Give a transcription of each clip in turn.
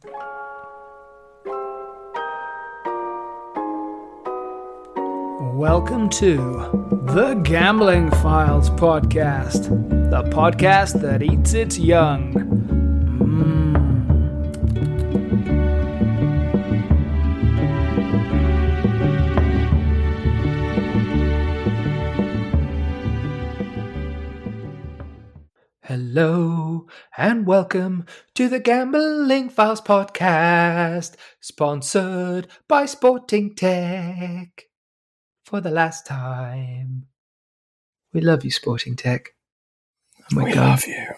Welcome to the Gambling Files podcast, the podcast that eats its young. Hello and welcome to the Gambling Files podcast, sponsored by Sporting Tech. For the last time. We love you, Sporting Tech. Oh we love you.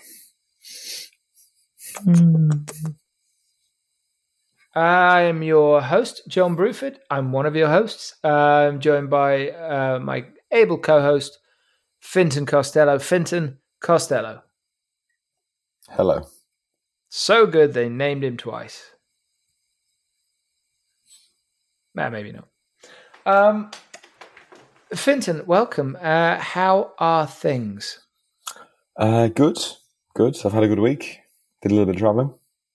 I am your host, John Bruford. I'm one of your hosts. I'm joined by my able co-host, Fintan Costello. Fintan Costello. Hello. So good they named him twice. Nah, maybe not. Fintan, welcome. How are things? Good. I've had a good week. Did a little bit of traveling.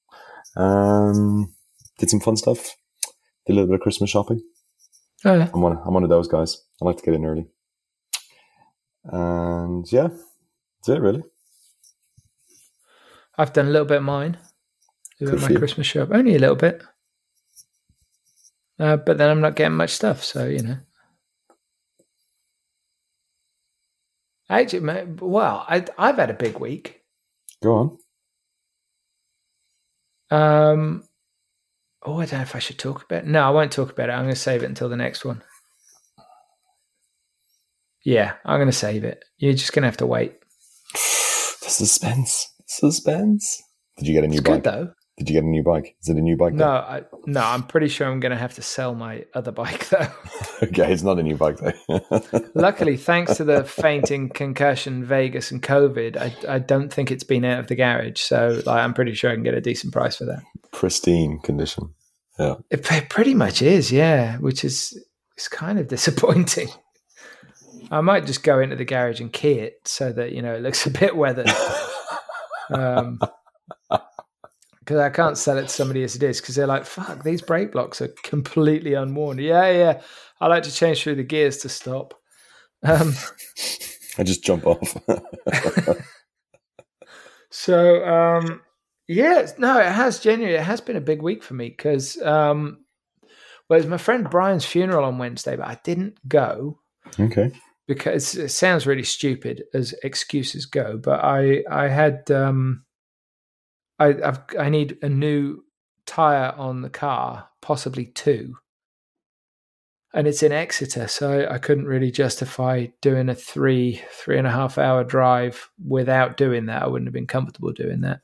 Did some fun stuff. Did a little bit of Christmas shopping. Oh, yeah. I'm one of those guys. I like to get in early. And yeah, that's it really. I've done a little bit of mine. Doing my Christmas shop. Only a little bit. But then I'm not getting much stuff, so, you know. Actually, well, I've had a big week. Go on. I don't know if I should talk about it. No, I won't talk about it. I'm going to save it until the next one. Yeah, I'm going to save it. You're just going to have to wait. The suspense. Did you get a new bike? Good, though. Did you get a new bike? Is it a new bike? No, I'm pretty sure I'm going to have to sell my other bike, though. Okay, it's not a new bike, though. Luckily, thanks to the fainting, concussion, Vegas, and COVID, I don't think it's been out of the garage. So I'm pretty sure I can get a decent price for that. Pristine condition. Yeah. It pretty much is, yeah, which is kind of disappointing. I might just go into the garage and key it so that, you know, it looks a bit weathered. Because I can't sell it to somebody as it is, because they're like, fuck, these brake blocks are completely unworn. Yeah. I like to change through the gears to stop. I just jump off. So, it has been a big week for me because, it was my friend Brian's funeral on Wednesday, but I didn't go. Okay. Because it sounds really stupid as excuses go, but I had... I need a new tire on the car, possibly two, and it's in Exeter, so I couldn't really justify doing a 3.5 hour drive without doing that. I wouldn't have been comfortable doing that.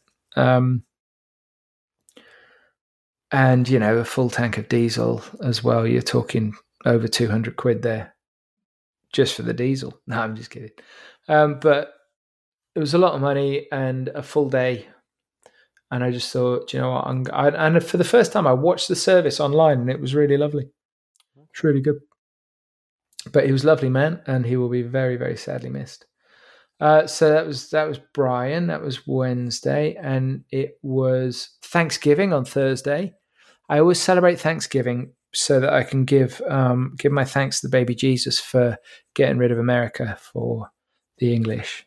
And you know, a full tank of diesel as well. You're talking over 200 quid there, just for the diesel. No, I'm just kidding. But it was a lot of money and a full day. And I just thought, you know what? And for the first time, I watched the service online, and it was really lovely. It's really good. But he was a lovely man, and he will be very, very sadly missed. So that was Brian. That was Wednesday, and it was Thanksgiving on Thursday. I always celebrate Thanksgiving so that I can give my thanks to the baby Jesus for getting rid of America for the English.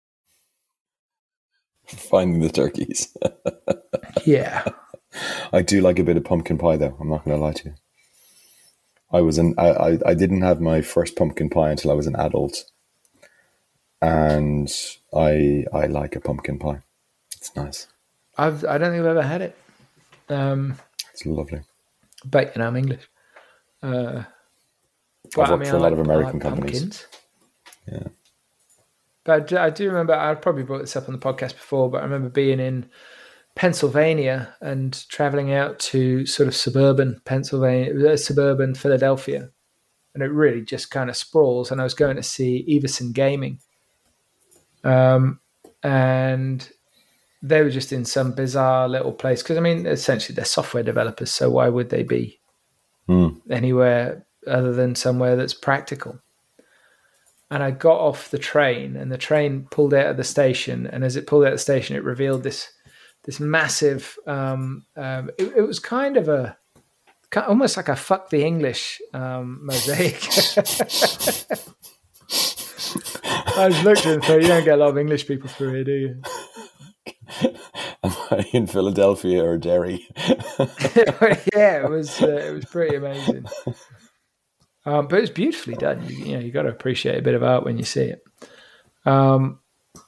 Finding the turkeys. Yeah. I do like a bit of pumpkin pie, though. I'm not going to lie to you. I didn't have my first pumpkin pie until I was an adult. And I like a pumpkin pie. It's nice. I don't think I've ever had it. It's lovely. But, you know, I'm English. I've worked for a lot of American companies. Pumpkins. Yeah. But I do remember, I probably brought this up on the podcast before, but I remember being in Pennsylvania and traveling out to sort of suburban Philadelphia. And it really just kind of sprawls. And I was going to see Everson Gaming. And they were just in some bizarre little place. Because, I mean, essentially they're software developers. So why would they be anywhere other than somewhere that's practical? And I got off the train, and the train pulled out of the station. And as it pulled out of the station, it revealed this this massive. It was kind of almost like a "fuck the English" mosaic. I just looked at him and thought, you don't get a lot of English people through here, do you? Am I in Philadelphia or Derry? Yeah, it was pretty amazing. But it's beautifully done. You got to appreciate a bit of art when you see it. No,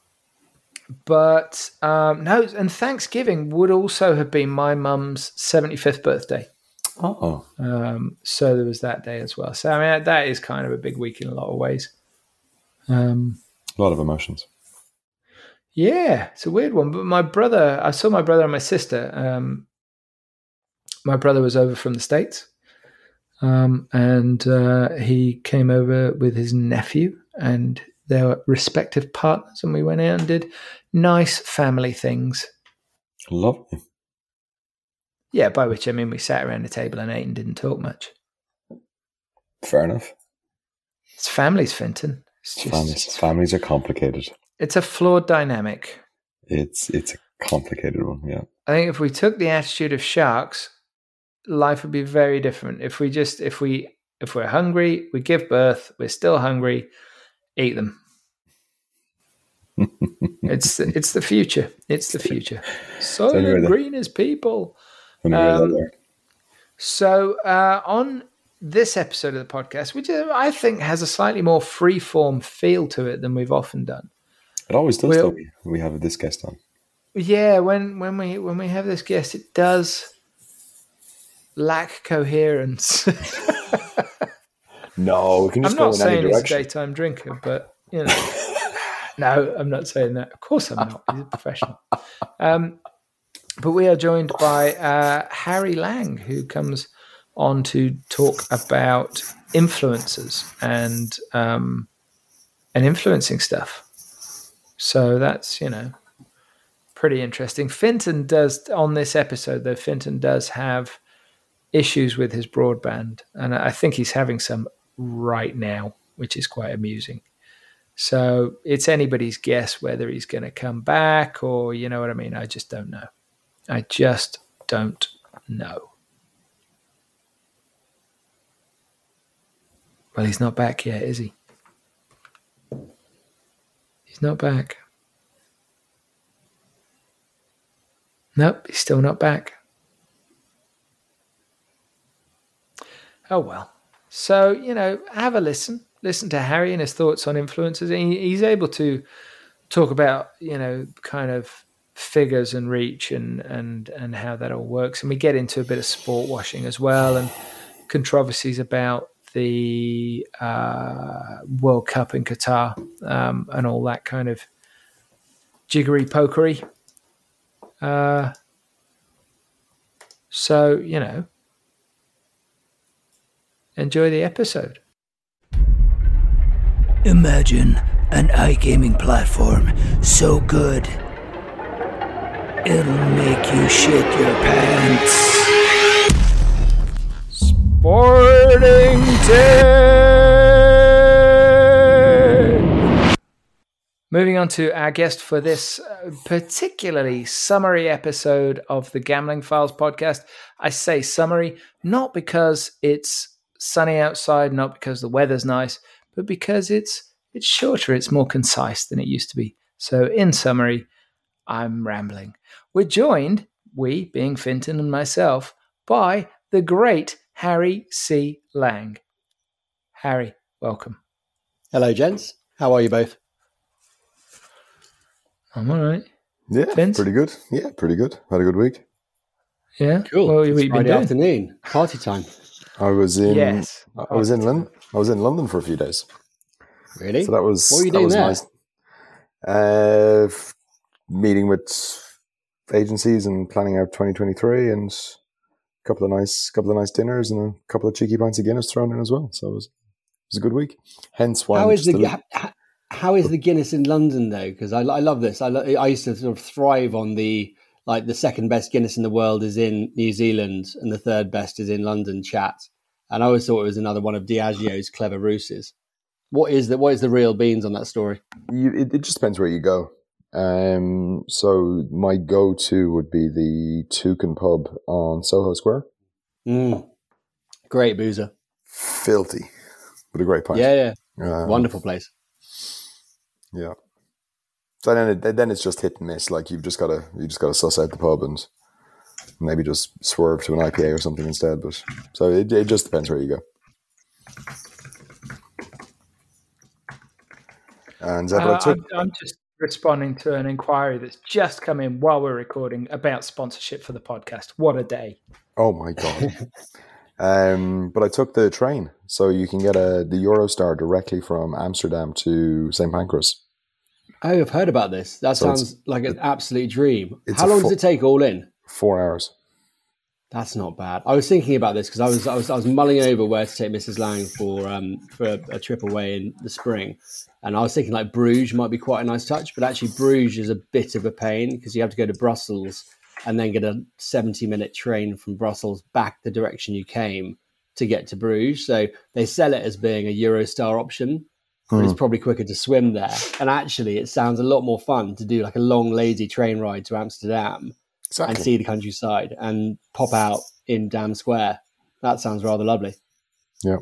and Thanksgiving would also have been my mum's 75th birthday. Oh. So there was that day as well. So I mean, that is kind of a big week in a lot of ways. A lot of emotions. Yeah, it's a weird one. But I saw my brother and my sister. My brother was over from the States, and he came over with his nephew and their respective partners, and we went out and did nice family things. Lovely. Yeah, by which I mean we sat around the table and ate and didn't talk much. Fair enough. It's families, Finton. Families are complicated. It's a flawed dynamic. It's a complicated one, yeah. I think if we took the attitude of sharks, life would be very different. If we're hungry, we give birth, we're still hungry, eat them. It's the future. It's the future. Soylent Green is people. So on this episode of the podcast, which I think has a slightly more free-form feel to it than we've often done. It always does, though. We have this guest on. Yeah, when we have this guest, it does lack coherence. No, we can just go in any direction. I'm not saying he's a daytime drinker, but you know. No, I'm not saying that. Of course I'm not. He's a professional. But we are joined by Harry Lang, who comes on to talk about influencers and influencing stuff. So that's, pretty interesting. Finton does, on this episode, though, Finton does have issues with his broadband. And I think he's having some right now, which is quite amusing. So it's anybody's guess whether he's going to come back or, you know what I mean? I just don't know. Well, he's not back yet, is he? He's not back. Nope, he's still not back. Oh, well. So, have a listen. Listen to Harry and his thoughts on influencers. And he's able to talk about, kind of figures and reach and how that all works. And we get into a bit of sport washing as well and controversies about the World Cup in Qatar and all that kind of jiggery pokery. So, enjoy the episode. Imagine an iGaming platform so good it'll make you shit your pants. Sporting Tip! Moving on to our guest for this particularly summary episode of the Gambling Files podcast. I say summary, not because it's sunny outside, not because the weather's nice, but because it's shorter, it's more concise than it used to be. So in summary, I'm rambling. We're joined, we being Finton and myself, by the great Harry C. Lang. Harry, welcome. Hello, gents. How are you both? I'm all right. Yeah, Vince? Pretty good. Yeah, pretty good. Had a good week. Yeah, cool. What have you been doing? Afternoon, party time. I was in. Yes, I was in London. I was in London for a few days. Really? So that was. What were you doing there? Nice. Meeting with agencies and planning out 2023, and a couple of nice dinners and a couple of cheeky pints of Guinness thrown in as well. So it was a good week. Hence why. How is the Guinness in London though? Because I love this. I used to sort of thrive on the second best Guinness in the world is in New Zealand and the third best is in London chat. And I always thought it was another one of Diageo's clever ruses. What is the real beans on that story? It just depends where you go. So my go-to would be the Toucan pub on Soho Square. Great boozer. Filthy, but a great pint. Yeah. Wonderful place. Yeah. So then it's just hit and miss. Like you just gotta suss out the pub and maybe just swerve to an IPA or something instead. But so it just depends where you go. And I'm just responding to an inquiry that's just come in while we're recording about sponsorship for the podcast. What a day! Oh my god! But I took the train, so you can get the Eurostar directly from Amsterdam to St. Pancras. Oh, I've heard about this. That sounds like an absolute dream. How long does it take all in? 4 hours. That's not bad. I was thinking about this because I was mulling over where to take Mrs. Lang for a trip away in the spring, and I was thinking like Bruges might be quite a nice touch, but actually Bruges is a bit of a pain because you have to go to Brussels and then get a 70-minute train from Brussels back the direction you came to get to Bruges. So they sell it as being a Eurostar option, but it's probably quicker to swim there. And actually, it sounds a lot more fun to do like a long, lazy train ride to Amsterdam and see the countryside and pop out in Dam Square. That sounds rather lovely. Yeah.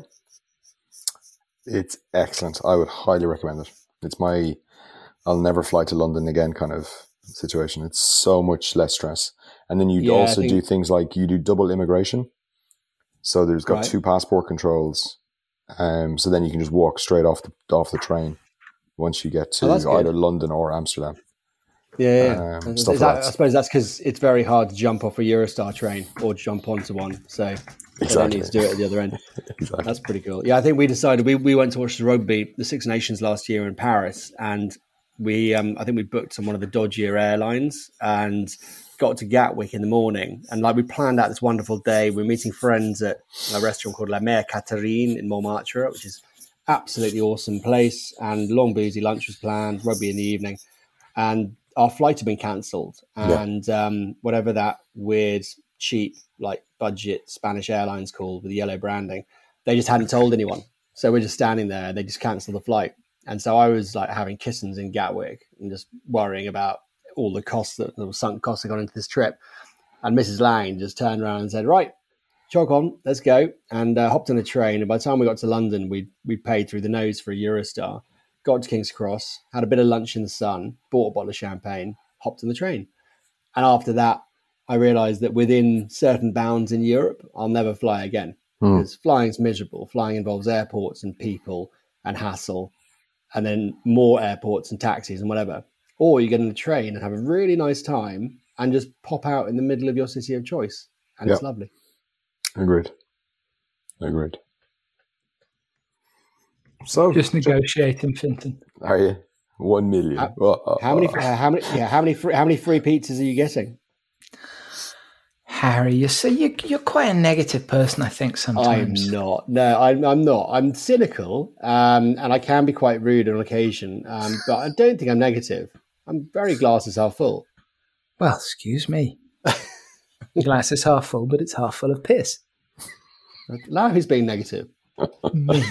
It's excellent. I would highly recommend it. It's I'll never fly to London again kind of situation. It's so much less stress. And then you also do things like you do double immigration. So there's got 2 passport controls. So then you can just walk straight off the train once you get to either London or Amsterdam. Yeah. I suppose that's because it's very hard to jump off a Eurostar train or jump onto one. So you don't need to do it at the other end. Exactly. That's pretty cool. Yeah, I think we decided we went to watch the rugby, the Six Nations last year in Paris, and we I think we booked on one of the dodgier airlines and got to Gatwick in the morning. And like we planned out this wonderful day. We're meeting friends at a restaurant called La Mère Catherine in Montmartre, which is absolutely awesome place. And long boozy lunch was planned, rugby in the evening. And our flight had been cancelled. And whatever that weird, cheap, like budget Spanish airlines called with the yellow branding, they just hadn't told anyone. So we're just standing there. They just cancelled the flight. And so I was like having kissings in Gatwick and just worrying about all the costs that the sunk costs that gone into this trip. And Mrs. Lang just turned around and said, right, chalk on, let's go. And hopped on a train. And by the time we got to London, we paid through the nose for a Eurostar, got to King's Cross, had a bit of lunch in the sun, bought a bottle of champagne, hopped on the train. And after that, I realized that within certain bounds in Europe, I'll never fly again. Because flying's miserable. Flying involves airports and people and hassle, and then more airports and taxis and whatever. Or you get on a train and have a really nice time and just pop out in the middle of your city of choice. And it's lovely. Agreed. So just negotiating, Finton. Are you 1 million? How many free pizzas are you getting? Harry, you're quite a negative person, I think, sometimes. I'm not. No, I'm not. I'm cynical, and I can be quite rude on occasion, but I don't think I'm negative. I'm very glasses half full. Well, excuse me. Glass is half full, but it's half full of piss. Now who's being negative? Me.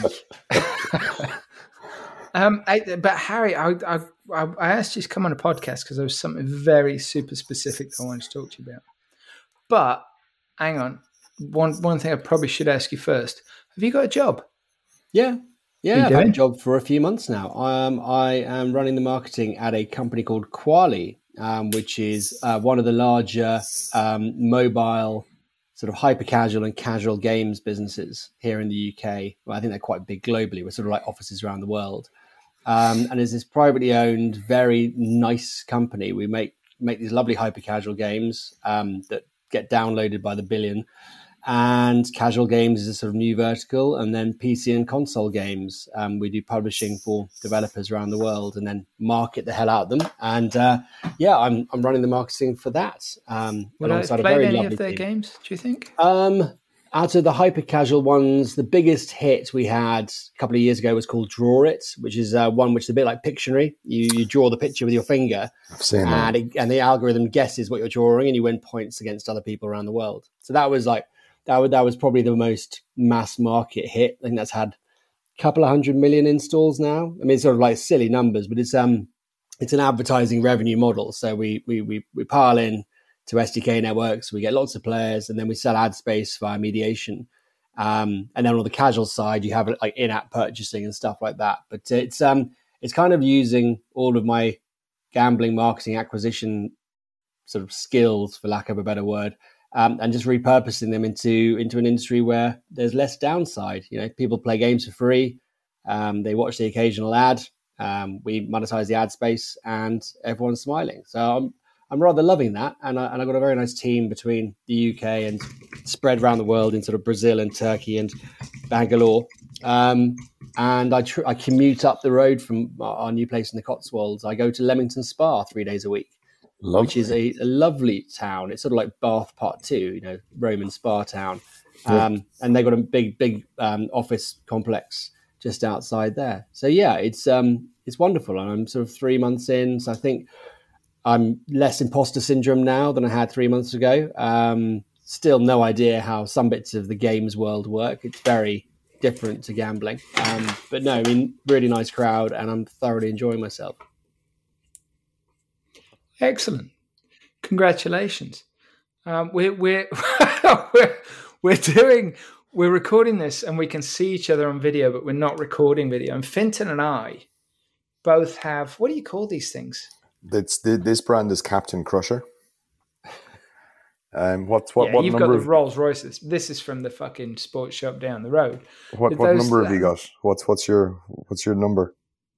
But Harry, I asked you to come on a podcast because there was something very super specific I wanted to talk to you about. But hang on, one thing I probably should ask you first: have you got a job? Yeah, I've had a job for a few months now. I am running the marketing at a company called Quali, which is one of the larger mobile sort of hyper casual and casual games businesses here in the UK. Well, I think they're quite big globally. We're sort of like offices around the world. And it's this privately owned, very nice company. We make these lovely hyper casual games that get downloaded by the billion. And casual games is a sort of new vertical, and then PC and console games. We do publishing for developers around the world, and then market the hell out of them. And I'm running the marketing for that. Would I have played any of their games? Do you think? Out of the hyper casual ones, the biggest hit we had a couple of years ago was called Draw It, which is one which is a bit like Pictionary. You draw the picture with your finger, I've seen that. And the algorithm guesses what you're drawing, and you win points against other people around the world. So that was like. That was probably the most mass market hit. I think that's had a couple of 100 million installs now. I mean, it's sort of like silly numbers, but it's it's an advertising revenue model. So we pile in to SDK networks, we get lots of players, and then we sell ad space via mediation. And then on the casual side, you have like in-app purchasing and stuff like that. But it's kind of using all of my gambling, marketing, acquisition sort of skills, for lack of a better word, and just repurposing them into an industry where there's less downside. People play games for free. They watch the occasional ad. We monetize the ad space, and everyone's smiling. So I'm rather loving that, and I've got a very nice team between the UK and spread around the world in sort of Brazil and Turkey and Bangalore. And I commute up the road from our new place in the Cotswolds. I go to Leamington Spa 3 days a week, which is a lovely town. It's sort of like Bath Part 2, Roman spa town. And they've got a big office complex just outside there. So yeah, it's wonderful. And I'm sort of 3 months in, so I think I'm less imposter syndrome now than I had 3 months ago. Still no idea how some bits of the games world work. It's very different to gambling. But no, I mean, really nice crowd, and I'm thoroughly enjoying myself. Excellent. Congratulations. We're recording this, and we can see each other on video, but we're not recording video. And Fintan and I both have, what do you call these things? This brand is Captain Crusher. What you've number got the Rolls Royces. This is from the fucking sports shop down the road. What number have you got? What's your number?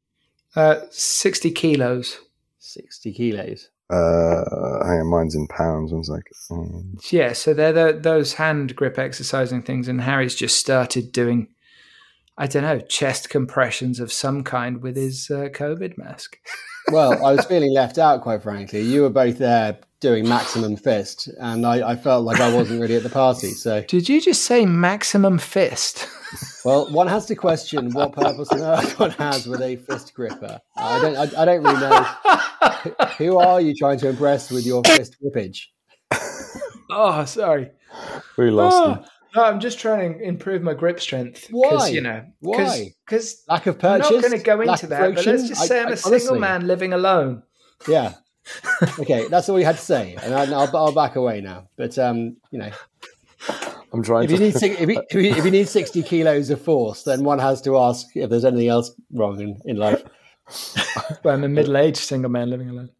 60 kilos. 60 kilos. Hang on, mine's in pounds. I was like, yeah. So they're those hand grip exercising things, and Harry's just started doing, I don't know, chest compressions of some kind with his COVID mask. Well, I was feeling left out, quite frankly. You were both there doing maximum fist, and I felt like I wasn't really at the party. So, did you just say maximum fist? Well, one has to question what purpose on earth one has with a fist gripper. I don't really know. Who are you trying to impress with your fist grippage? Oh, sorry. We lost him. No, I'm just trying to improve my grip strength. Why? Why? Because lack of purchase. I'm not going to go into that, but let's just say I'm a single man living alone. Yeah. Okay, that's all you had to say, and I'll back away now. But I'm trying. If you need 60 kilos of force, then one has to ask if there's anything else wrong in life. Well, I'm a middle-aged single man living alone.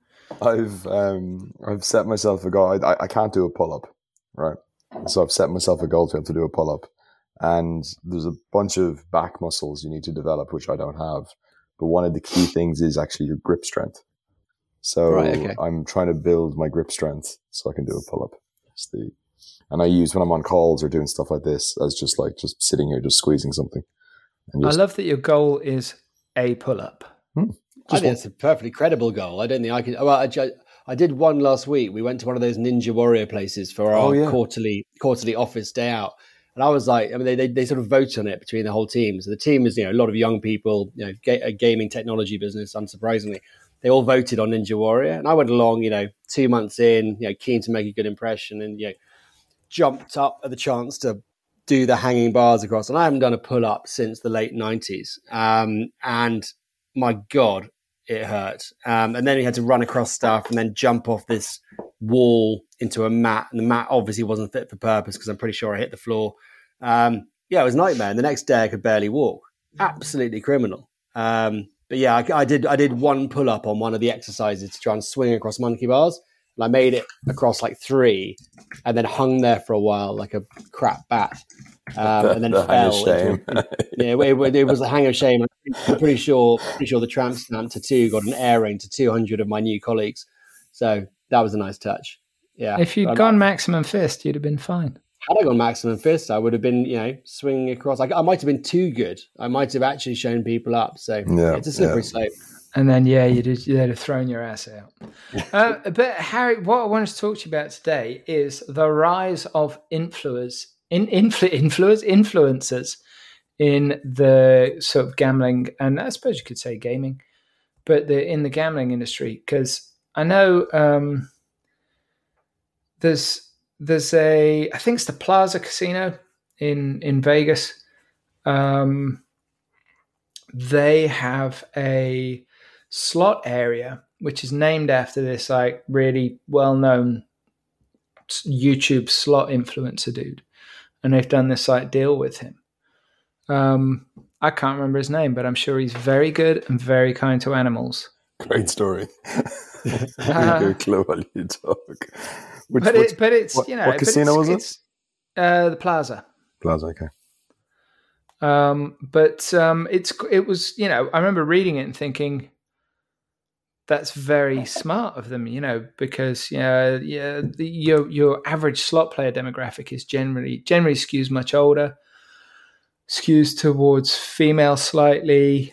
I've set myself a goal. I can't do a pull-up, right? So I've set myself a goal to be able to do a pull-up, and there's a bunch of back muscles you need to develop, which I don't have. But one of the key things is actually your grip strength. So I'm trying to build my grip strength so I can do a pull-up. And I use, when I'm on calls or doing stuff like this, as just sitting here, just squeezing something. I love that your goal is a pull-up. I think it's a perfectly credible goal. I don't think I can. Well, I did one last week. We went to one of those Ninja Warrior places for our quarterly office day out. And I was like, I mean, they sort of vote on it between the whole team. So the team is, a lot of young people, a gaming technology business, unsurprisingly. They all voted on Ninja Warrior. And I went along, 2 months in, keen to make a good impression, and, jumped up at the chance to do the hanging bars across. And I haven't done a pull-up since the late 90s. And my God, it hurt. And then we had to run across stuff and then jump off this wall into a mat. And the mat obviously wasn't fit for purpose because I'm pretty sure I hit the floor. It was a nightmare. And the next day I could barely walk. Absolutely criminal. But yeah, I did one pull-up on one of the exercises to try and swing across monkey bars. And I made it across like 3 and then hung there for a while like a crap bat. And then fell. It was a hang of shame. I'm pretty sure the Tramp Stamp Tattoo got an airing to 200 of my new colleagues. So that was a nice touch. Yeah. If you'd gone maximum fist, you'd have been fine. Had I gone maximum fist, I would have been, swinging across. I might have been too good. I might have actually shown people up. So it's a slippery slope. And then, you'd have thrown your ass out. But Harry, what I wanted to talk to you about today is the rise of influencers in the sort of gambling, and I suppose you could say gaming, but in the gambling industry. Because I know there's I think it's the Plaza Casino in Vegas. They have a slot area which is named after this like really well-known YouTube slot influencer dude, and they've done this like deal with him. I can't remember his name, but I'm sure he's very good and very kind to animals. Great story. No clue while you talk. But it's what casino was it? It's the Plaza. Plaza, okay. It was, you know, I remember reading it and thinking that's very smart of them, you know, because your average slot player demographic is generally skews much older, skews towards female slightly,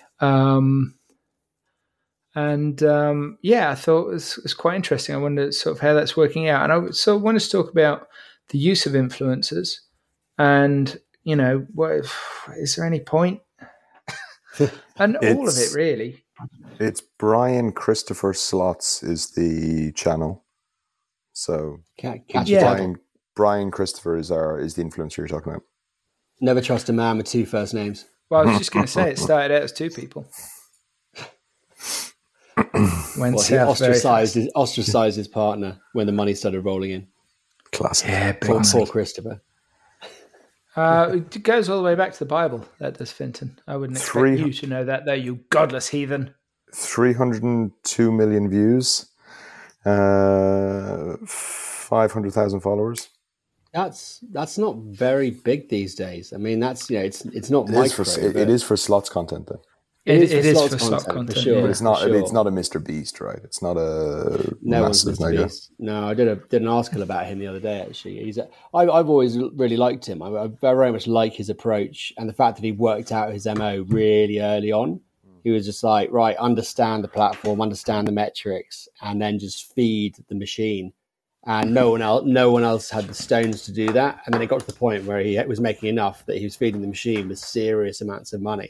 I thought it was quite interesting. I wondered sort of how that's working out, and I sort of wanted to talk about the use of influencers, and you know, what is there any point? And all of it really. It's Brian Christopher Slots is the channel. So Brian Christopher is the influencer you're talking about. Never trust a man with two first names. Well, I was just going to say it started out as two people. He ostracized his partner when the money started rolling in. Classic. Yeah, poor Christopher. It goes all the way back to the Bible, that does, Finton. I wouldn't expect you to know that, though, you godless heathen. 302 million views, 500,000 followers. That's not very big these days. I mean, that's it's not micro. It is for slots content, though. It is for slot content, for sure. But it's not. Sure. It's not a Mr. Beast, right? It's not a massive Mr. Beast. No, I did an article about him the other day. Actually, I've always really liked him. I very much like his approach and the fact that he worked out his MO really early on. He was just like, right, understand the platform, understand the metrics, and then just feed the machine. And no one else had the stones to do that. And then it got to the point where he was making enough that he was feeding the machine with serious amounts of money.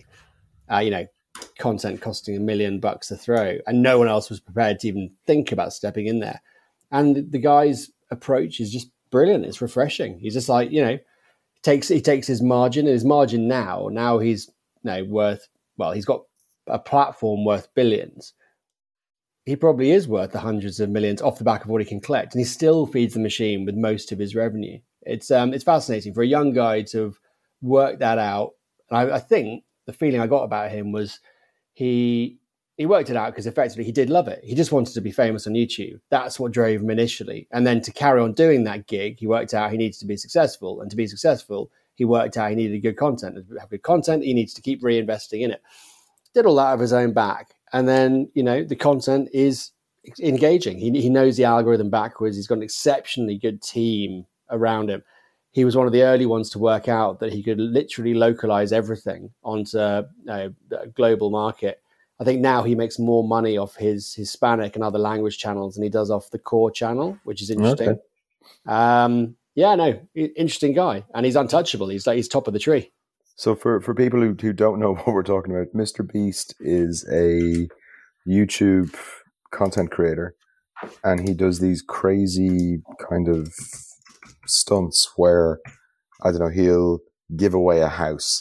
Content costing $1 million to throw, and no one else was prepared to even think about stepping in there. And the guy's approach is just brilliant. It's refreshing. He's just like, he takes his margin, and his margin now he's worth, well, he's got a platform worth billions. He probably is worth the hundreds of millions off the back of what he can collect, and he still feeds the machine with most of his revenue. It's fascinating for a young guy to have worked that out. And I think the feeling I got about him was he worked it out because effectively he did love it. He just wanted to be famous on YouTube. That's what drove him initially. And then to carry on doing that gig, he worked out he needs to be successful. And to be successful, he worked out he needed good content. To have good content, he needs to keep reinvesting in it. Did all that out of his own back. And then, the content is engaging. He knows the algorithm backwards. He's got an exceptionally good team around him. He was one of the early ones to work out that he could literally localize everything onto a global market. I think now he makes more money off his Hispanic and other language channels than he does off the core channel, which is interesting. Okay. Interesting guy. And he's untouchable. He's top of the tree. So for people who don't know what we're talking about, Mr. Beast is a YouTube content creator, and he does these crazy kind of stunts where, I don't know, he'll give away a house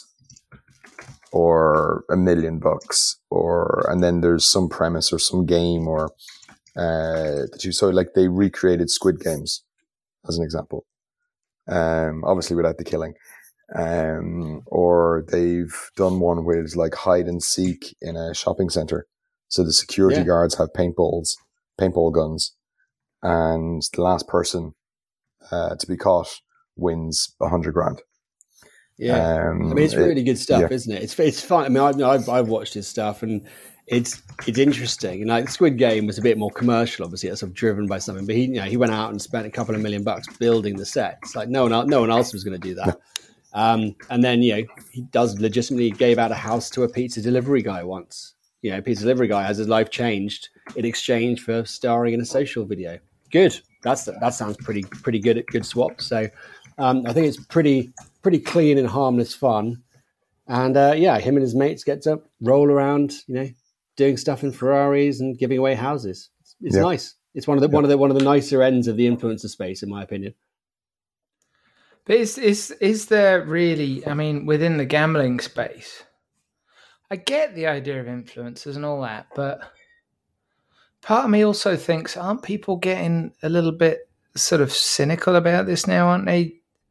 or $1 million, and then there's some premise or some game or they recreated Squid Games as an example, obviously without the killing, or they've done one where it's like hide and seek in a shopping center, so the security guards have paintball guns, and the last person to be caught wins $100,000. Yeah, it's really good stuff, isn't it? It's fun. I mean, I've watched his stuff, and it's interesting. And like Squid Game was a bit more commercial, obviously, it's sort of driven by something. But he went out and spent a couple of $1 million building the set. It's like no one else was going to do that. And then he does legitimately gave out a house to a pizza delivery guy once. Pizza delivery guy has his life changed in exchange for starring in a social video. Good. That sounds pretty good. Good swap. So I think it's pretty clean and harmless fun. And him and his mates get to roll around, doing stuff in Ferraris and giving away houses. It's nice. It's one of the nicer ends of the influencer space, in my opinion. But is there really? I mean, within the gambling space, I get the idea of influencers and all that, but part of me also thinks, aren't people getting a little bit sort of cynical about this now? Aren't they?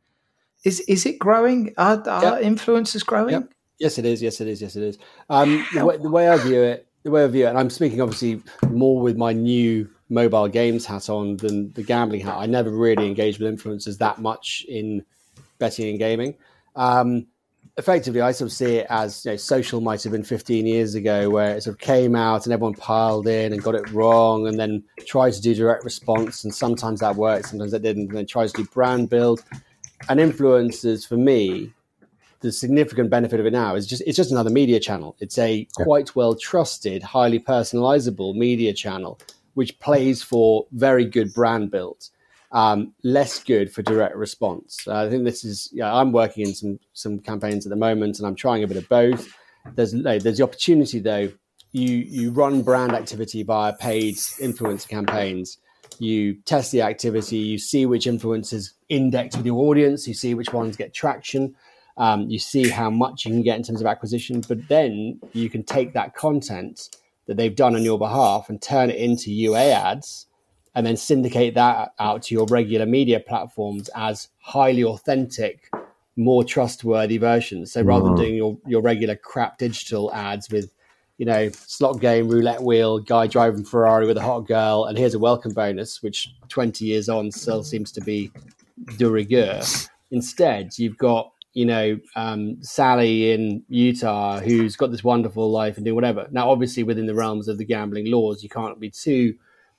Is it growing? Are influencers growing? Yep. Yes, it is. Yes, it is. Yes, it is. The way I view it, and I'm speaking obviously more with my new mobile games hat on than the gambling hat. I never really engaged with influencers that much in betting and gaming. Effectively, I sort of see it as, social might have been 15 years ago, where it sort of came out and everyone piled in and got it wrong, and then tried to do direct response, and sometimes that worked, sometimes that didn't, and then tries to do brand build. And influencers, for me, the significant benefit of it now is it's just another media channel. It's a quite well trusted, highly personalizable media channel, which plays for very good brand build, less good for direct response. I think this is, I'm working in some campaigns at the moment, and I'm trying a bit of both. There's the opportunity though. You run brand activity via paid influencer campaigns. You test the activity, you see which influencers index with your audience, you see which ones get traction, you see how much you can get in terms of acquisition, but then you can take that content that they've done on your behalf and turn it into UA ads, and then syndicate that out to your regular media platforms as highly authentic, more trustworthy versions. So rather than doing your regular crap digital ads with, slot game, roulette wheel, guy driving Ferrari with a hot girl, and here's a welcome bonus, which 20 years on still seems to be de rigueur. Instead, you've got, Sally in Utah who's got this wonderful life and doing whatever. Now, obviously, within the realms of the gambling laws, you can't be too,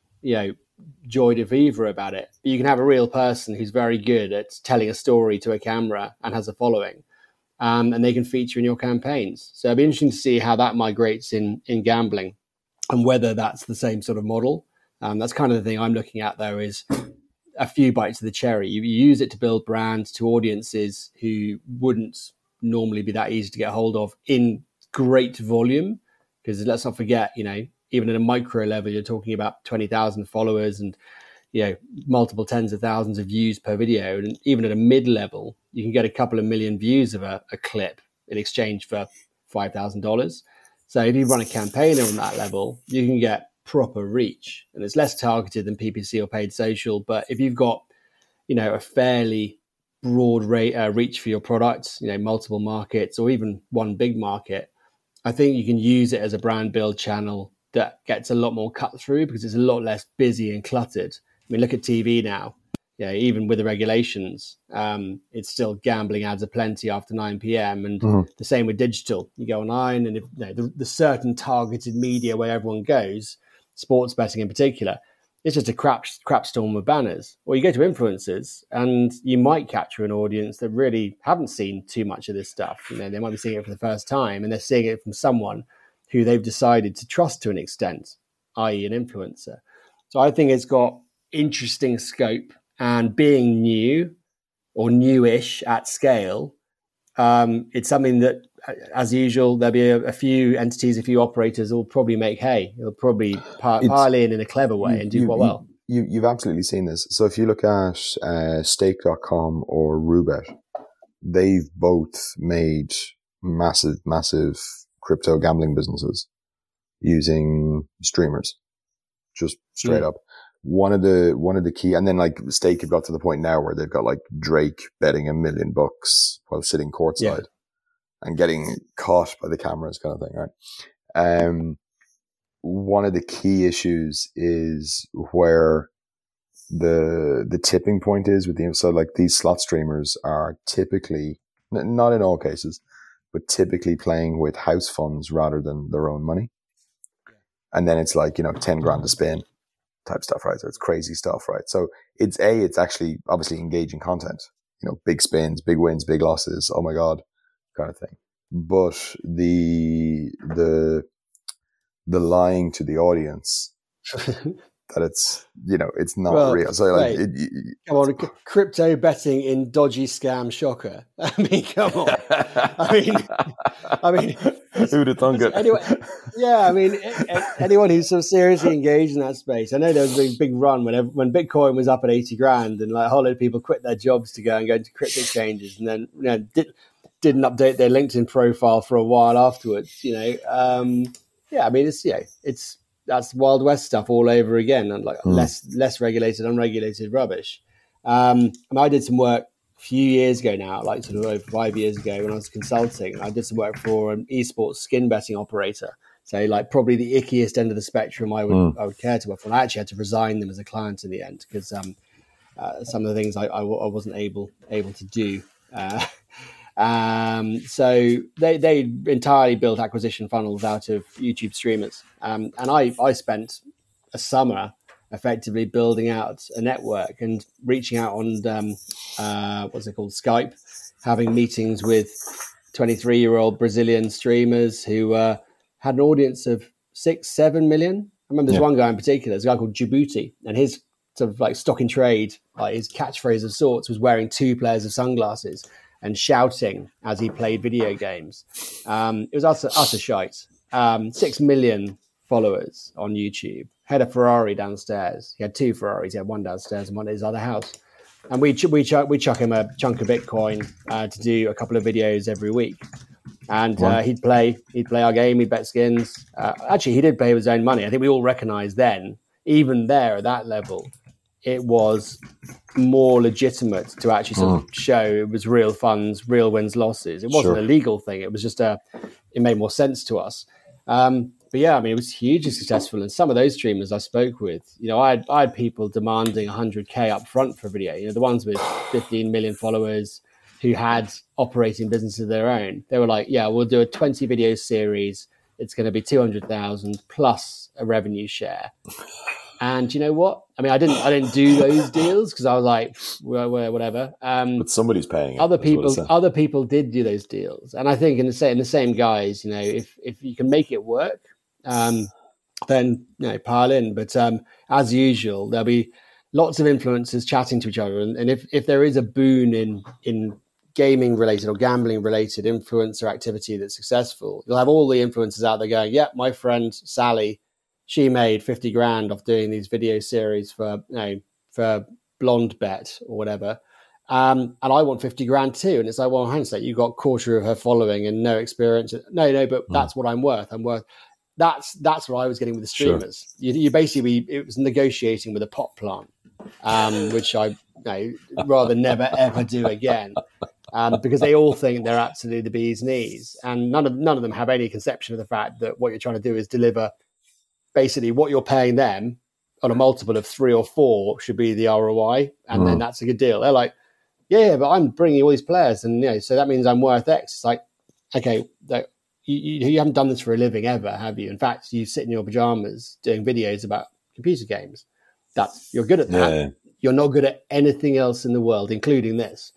joy de vivre about it. But you can have a real person who's very good at telling a story to a camera and has a following. And they can feature in your campaigns. So it'll be interesting to see how that migrates in gambling and whether that's the same sort of model. That's kind of the thing I'm looking at, though, is a few bites of the cherry. You use it to build brands to audiences who wouldn't normally be that easy to get hold of in great volume. Because let's not forget, even at a micro level, you're talking about 20,000 followers and multiple tens of thousands of views per video. And even at a mid-level, you can get a couple of million views of a clip in exchange for $5,000. So if you run a campaign on that level, you can get proper reach. And it's less targeted than PPC or paid social. But if you've got, a fairly broad reach for your products, multiple markets or even one big market, I think you can use it as a brand build channel that gets a lot more cut through because it's a lot less busy and cluttered. I mean, look at TV now. Even with the regulations, it's still gambling ads aplenty after 9 p.m. And the same with digital. You go online, and if the certain targeted media where everyone goes, sports betting in particular, it's just a crap storm of banners. Or you go to influencers, and you might capture an audience that really haven't seen too much of this stuff. They might be seeing it for the first time, and they're seeing it from someone who they've decided to trust to an extent, i.e. an influencer. So I think it's got interesting scope, and being new or newish at scale, it's something that, as usual, there'll be a few entities, a few operators will probably make hay. They'll probably pile in a clever way and do quite well. You've absolutely seen this. So if you look at stake.com or Roobet, they've both made massive crypto gambling businesses using streamers, just straight up. One of the key, and then like Stake have got to the point now where they've got like Drake betting $1 million while sitting courtside and getting caught by the cameras, kind of thing, right? One of the key issues is where the tipping point is with so like these slot streamers are typically, not in all cases, but typically playing with house funds rather than their own money. And then it's like, 10 grand to spin type stuff, right? So it's crazy stuff, right? So it's actually obviously engaging content, big spins, big wins, big losses. Oh my God, kind of thing. But the lying to the audience that it's, it's not real. So like, come on, crypto betting in dodgy scam shocker. I mean, come on. I mean, who'd have thunk it? Anyway, anyone who's sort of seriously engaged in that space. I know there was a big run when Bitcoin was up at 80 grand, and like a whole lot of people quit their jobs to go into crypto exchanges, and then didn't update their LinkedIn profile for a while afterwards. It's that's Wild West stuff all over again, and like less regulated, unregulated rubbish. And I did some work a few years ago now, like sort of over 5 years ago when I was consulting. I did some work for an esports skin betting operator. So like probably the ickiest end of the spectrum I would care to work for. And I actually had to resign them as a client in the end because some of the things I wasn't able to do. So they entirely built acquisition funnels out of YouTube streamers. And I spent a summer effectively building out a network and reaching out on what's it called, Skype, having meetings with 23-year-old Brazilian streamers who had an audience of 6-7 million. I remember there's one guy in particular, there's a guy called Djibouti, and his sort of like stock in trade, like his catchphrase of sorts was wearing 2 pairs of sunglasses and shouting as he played video games. It was utter shite. 6 million followers on YouTube. Had a Ferrari downstairs. He had 2 Ferraris. He had one downstairs and one at his other house. And we chuck him a chunk of Bitcoin to do a couple of videos every week. And he'd play our game. He'd bet skins. Actually, he did pay with his own money. I think we all recognised then, even there at that level, it was more legitimate to actually sort of show it was real funds, real wins, losses. It wasn't a legal thing. It was just it made more sense to us. But yeah, I mean, it was hugely successful. And some of those streamers I spoke with, you know, I had people demanding 100K up front for a video. You know, the ones with 15 million followers who had operating businesses of their own. They were like, yeah, we'll do a 20 video series. It's going to be 200,000 plus a revenue share. And you know what? I mean, I didn't do those deals because I was like, well, whatever. But somebody's paying it. Other people did do those deals, and I think in the same guys, you know, if you can make it work, then you know, pile in. But as usual, there'll be lots of influencers chatting to each other, and if there is a boon in gaming related or gambling related influencer activity that's successful, you'll have all the influencers out there going, yeah, my friend Sally, she made 50 grand off doing these video series for Blonde Bet or whatever. And I want 50 grand too. And it's like, well, hindsight, you got a quarter of her following and no experience. No, but that's what I'm worth. That's what I was getting with the streamers. Sure. You basically, it was negotiating with a pot plant, which I rather never ever do again. Because they all think they're absolutely the bee's knees. And none of them have any conception of the fact that what you're trying to do is deliver basically what you're paying them on a multiple of 3 or 4 should be the ROI, and then that's a good deal. They're like, yeah, but I'm bringing all these players, and you know, so that means I'm worth X. It's like, okay, you haven't done this for a living ever, have you? In fact, you sit in your pajamas doing videos about computer games. You're good at that. Yeah. You're not good at anything else in the world, including this.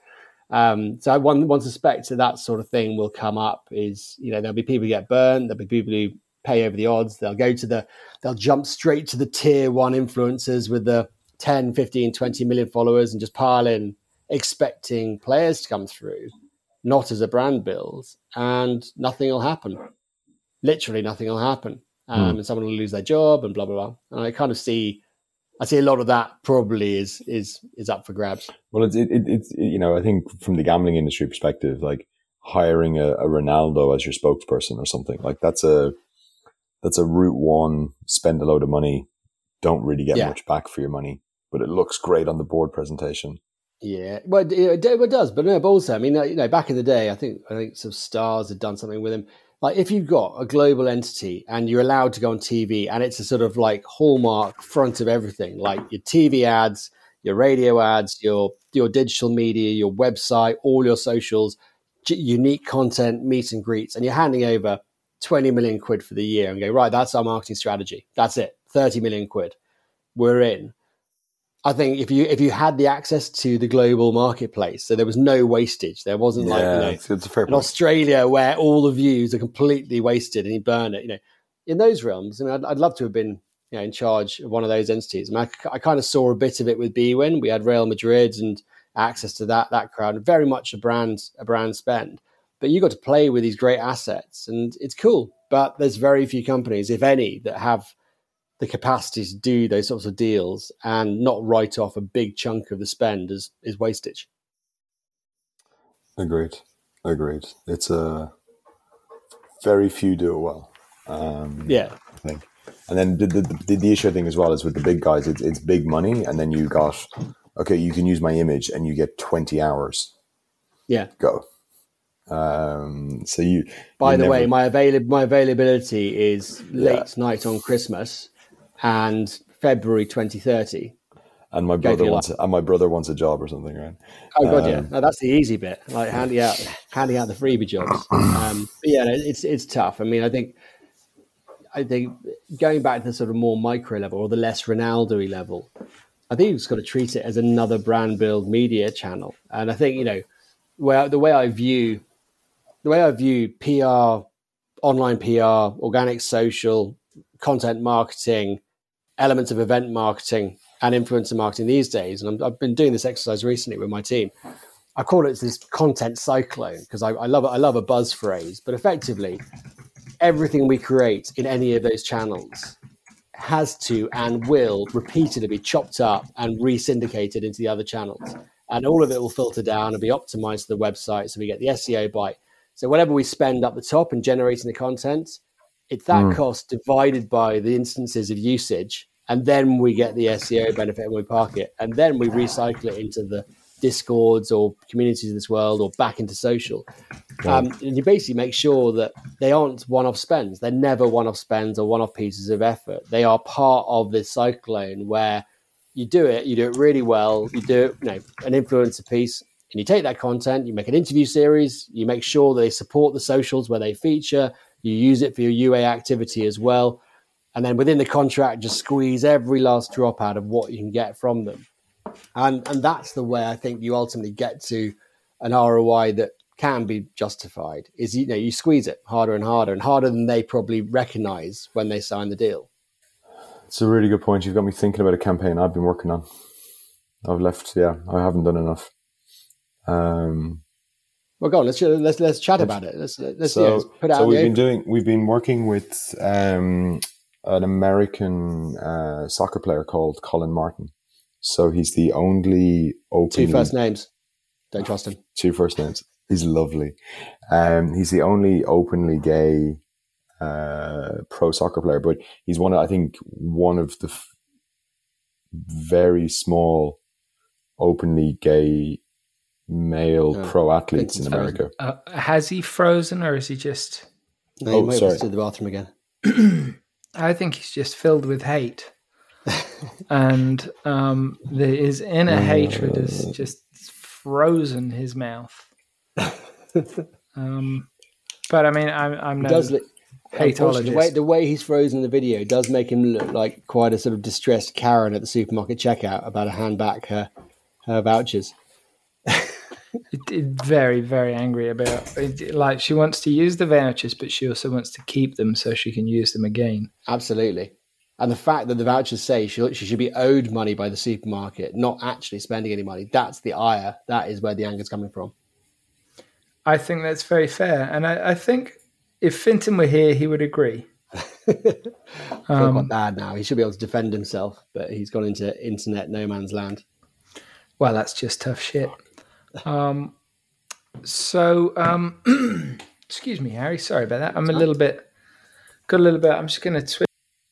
So one suspects that sort of thing will come up. Is, you know, there'll be people who get burned. There'll be people who pay over the odds. They'll jump straight to the tier 1 influencers with the 10, 15, 20 million followers and just pile in, expecting players to come through, not as a brand build, and nothing will happen. Literally nothing will happen. And someone will lose their job and blah, blah, blah. And I kind of see a lot of that probably is up for grabs. Well, it's you know, I think from the gambling industry perspective, like hiring a Ronaldo as your spokesperson or something, like that's a route one, spend a load of money, don't really get much back for your money, but it looks great on the board presentation. Yeah, well, it does, but also, I mean, you know, back in the day, I think some stars had done something with him. Like, if you've got a global entity and you're allowed to go on TV, and it's a sort of like hallmark front of everything, like your TV ads, your radio ads, your digital media, your website, all your socials, unique content, meet and greets, and you're handing over 20 million quid for the year and go, right, that's our marketing strategy. That's it. 30 million quid. We're in. I think if you had the access to the global marketplace, so there was no wastage. There wasn't it's a fair point. Australia where all the views are completely wasted and you burn it. You know, in those realms, I mean, I'd love to have been, you know, in charge of one of those entities. I mean, I kind of saw a bit of it with bwin. We had Real Madrid and access to that crowd, very much a brand spend. But you got to play with these great assets, and it's cool. But there's very few companies, if any, that have the capacity to do those sorts of deals and not write off a big chunk of the spend as wastage. Agreed. It's very few do it well. I think. And then the issue I think as well is with the big guys, it's big money, and then you got, okay, you can use my image and you get 20 hours. Yeah. Go. So you. By the way, my availability is late night on Christmas and February 2030. And my brother wants a job or something, right? Oh god, yeah. No, that's the easy bit, like handing out the freebie jobs. But yeah, it's tough. I mean, I think going back to the sort of more micro level or the less Ronaldo-y level, I think you've just got to treat it as another brand build media channel. And I think, you know, the way I view PR, online PR, organic social, content marketing, elements of event marketing, and influencer marketing these days, and I've been doing this exercise recently with my team. I call it this content cyclone because I love a buzz phrase, but effectively, everything we create in any of those channels has to and will repeatedly be chopped up and re-syndicated into the other channels, and all of it will filter down and be optimized to the website, so we get the SEO bite. So whatever we spend up the top and generating the content, it's that cost divided by the instances of usage. And then we get the SEO benefit when we park it. And then we recycle it into the Discords or communities of this world or back into social. And you basically make sure that they aren't one-off spends. They're never one-off spends or one-off pieces of effort. They are part of this cyclone where you do it really well. You do it, an influencer piece, and you take that content, you make an interview series, you make sure they support the socials where they feature, you use it for your UA activity as well. And then within the contract, just squeeze every last drop out of what you can get from them. And that's the way I think you ultimately get to an ROI that can be justified, is, you squeeze it harder and harder than they probably recognize when they sign the deal. It's a really good point. You've got me thinking about a campaign I've been working on. I haven't done enough. Well, go on. Let's chat about it. Let's put it out. So we've been working with an American soccer player called Colin Martin. So he's the only open... 2 first names. Don't trust him. 2 first names. He's lovely. He's the only openly gay pro soccer player, but he's one of the very small openly gay male pro athletes in America. Has he frozen, or is he just... No, he might have to the bathroom again. I think he's just filled with hate. And his inner hatred has just frozen his mouth. But I mean, I'm no hateologist. The way he's frozen in the video does make him look like quite a sort of distressed Karen at the supermarket checkout about to hand back her vouchers. Very, very angry about it. Like, she wants to use the vouchers, but she also wants to keep them so she can use them again. Absolutely. And the fact that the vouchers say she should be owed money by the supermarket, not actually spending any money, that's the ire. That is where the anger's coming from. I think that's very fair. And I think if Fintan were here, he would agree. I feel quite bad now. He should be able to defend himself, but he's gone into internet no man's land. Well, that's just tough shit. Excuse me, Harry. Sorry about that. I'm got a little bit. I'm just going to switch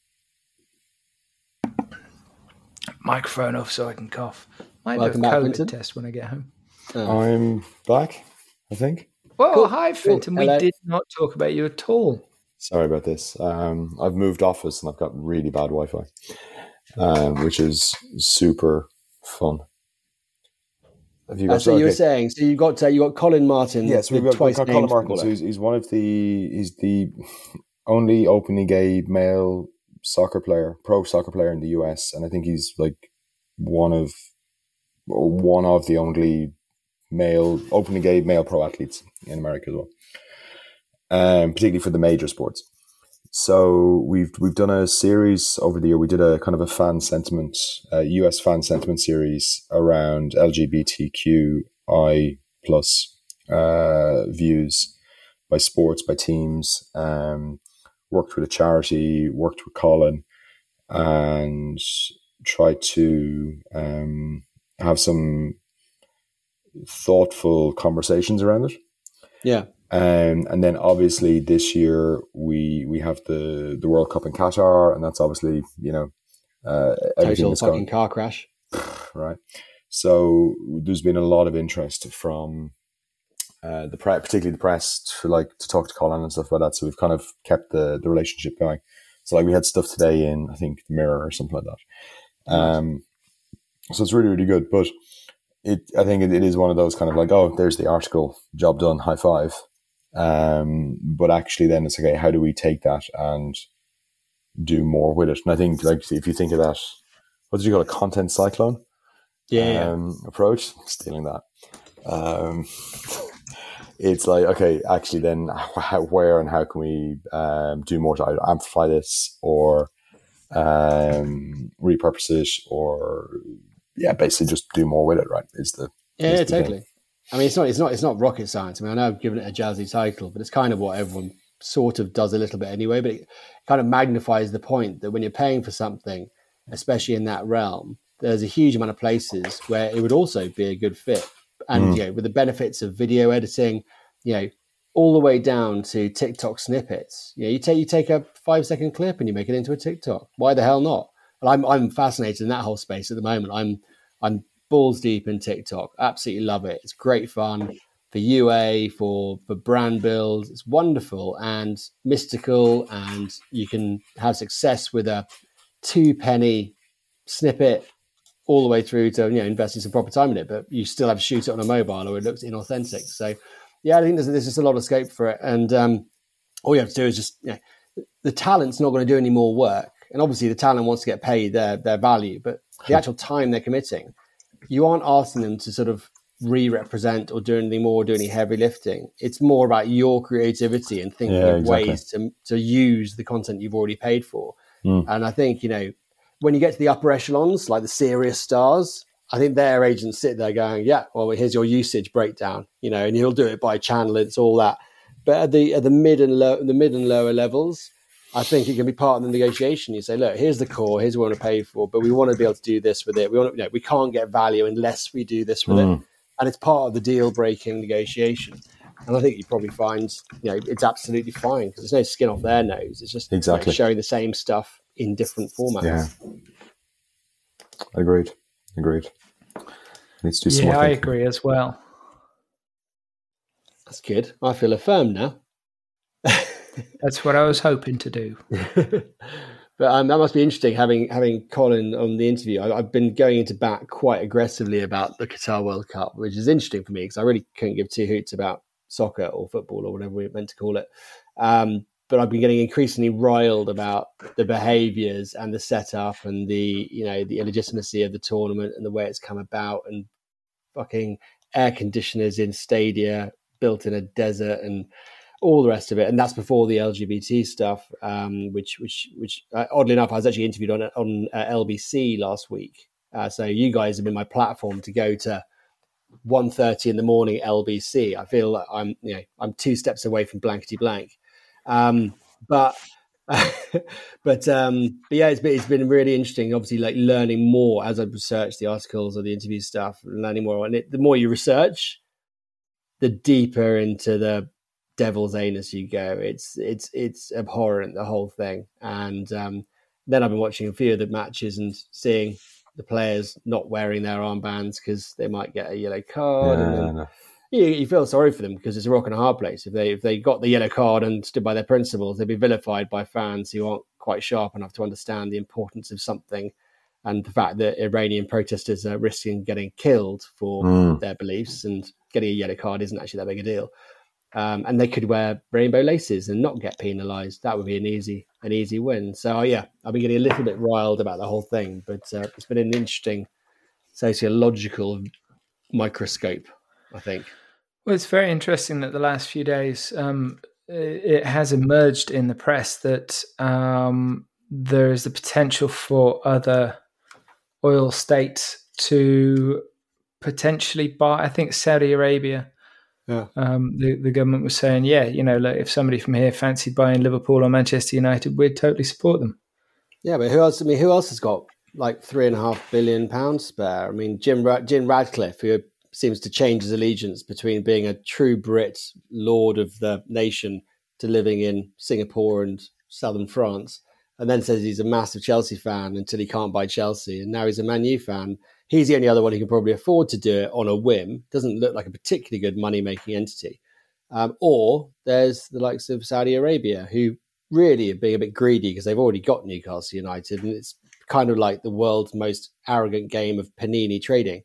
microphone off so I can cough. Might do a COVID test when I get home. I'm back, I think. Well, cool. Hi, Fintan. Cool. We did not talk about you at all. Sorry about this. I've moved office and I've got really bad Wi-Fi, which is super fun. You were saying, so you got Colin Martin. Yes, we've got Colin Martin. So he's one of he's the only openly gay male pro soccer player in the US, and I think he's like one of the only openly gay male pro athletes in America as well, particularly for the major sports. So we've done a series over the year. We did a kind of a US fan sentiment series around LGBTQI plus views by sports, by teams. Worked with a charity, worked with Colin, and tried to have some thoughtful conversations around it. Yeah. And then obviously this year we have the World Cup in Qatar, and that's obviously, everything Total that's fucking going car crash. right. So there's been a lot of interest from the press, particularly the press, to talk to Colin and stuff like that. So we've kind of kept the relationship going. So like we had stuff today in, I think, the Mirror or something like that. Nice. So it's really, really good. But I think it is one of those kind of like, oh, there's the article, job done, high five. But actually then it's okay, how do we take that and do more with it? And I think, like, if you think of that, what did you call it, content cyclone? Approach, stealing that. It's like, okay, actually then where and how can we do more to either amplify this or repurpose it, or basically just do more with it, right? Totally. I mean, it's not rocket science. I mean, I know I've given it a jazzy title, but it's kind of what everyone sort of does a little bit anyway. But it kind of magnifies the point that when you're paying for something, especially in that realm, there's a huge amount of places where it would also be a good fit. And with the benefits of video editing, all the way down to TikTok snippets. You take a 5-second clip and you make it into a TikTok. Why the hell not? And I'm fascinated in that whole space at the moment. I'm balls deep in TikTok. Absolutely love it. It's great fun for UA, for brand build. It's wonderful and mystical, and you can have success with a 2-penny snippet all the way through to investing some proper time in it, but you still have to shoot it on a mobile or it looks inauthentic. So I think there's just a lot of scope for it, and all you have to do is just the talent's not going to do any more work, and obviously the talent wants to get paid their value, but the actual time they're committing, you aren't asking them to sort of re-represent or do anything more, or do any heavy lifting. It's more about your creativity and thinking of ways to use the content you've already paid for. And I think when you get to the upper echelons, like the serious stars, I think their agents sit there going, well, here's your usage breakdown, and he'll do it by channel. It's all that. But at the mid and lower levels, I think it can be part of the negotiation. You say, look, here's the core, here's what we want to pay for, but we want to be able to do this with it. We can't get value unless we do this with it. And it's part of the deal breaking negotiation. And I think you probably find, it's absolutely fine because there's no skin off their nose. It's just showing the same stuff in different formats. Yeah. Agreed. Needs to do some more I thinking. agree as well. That's good. I feel affirmed now. That's what I was hoping to do. But that must be interesting having Colin on the interview. I've been going into bat quite aggressively about the Qatar World Cup, which is interesting for me because I really couldn't give two hoots about soccer or football or whatever we're meant to call it. But I've been getting increasingly riled about the behaviours and the setup and the illegitimacy of the tournament and the way it's come about, and fucking air conditioners in stadia built in a desert and all the rest of it. And that's before the LGBT stuff, which oddly enough, I was actually interviewed on LBC last week. So you guys have been my platform to go to 1:30 in the morning LBC. I feel like I'm 2 steps away from blankety blank. But it's been really interesting, obviously, like learning more as I've researched the articles or the interview stuff, learning more on it. The more you research, the deeper into the devil's anus you go. It's abhorrent, the whole thing. And then I've been watching a few of the matches and seeing the players not wearing their armbands because they might get a yellow card. And then you feel sorry for them because it's a rock and a hard place. If they got the yellow card and stood by their principles, they'd be vilified by fans who aren't quite sharp enough to understand the importance of something, and the fact that Iranian protesters are risking getting killed for their beliefs, and getting a yellow card isn't actually that big a deal. And they could wear rainbow laces and not get penalised. That would be an easy win. So I've been getting a little bit riled about the whole thing, but it's been an interesting sociological microscope, I think. Well, it's very interesting that the last few days it has emerged in the press that there is the potential for other oil states to potentially buy. I think Saudi Arabia. Yeah. The government was saying, like if somebody from here fancied buying Liverpool or Manchester United, we'd totally support them. Yeah, but who else? I mean, who else has got like £3.5 billion spare? I mean, Jim Radcliffe, who seems to change his allegiance between being a true Brit, lord of the nation, to living in Singapore and southern France, and then says he's a massive Chelsea fan until he can't buy Chelsea, and now he's a Man U fan. He's the only other one who can probably afford to do it on a whim. Doesn't look like a particularly good money-making entity. Or there's the likes of Saudi Arabia, who really are being a bit greedy because they've already got Newcastle United, and it's kind of like the world's most arrogant game of panini trading.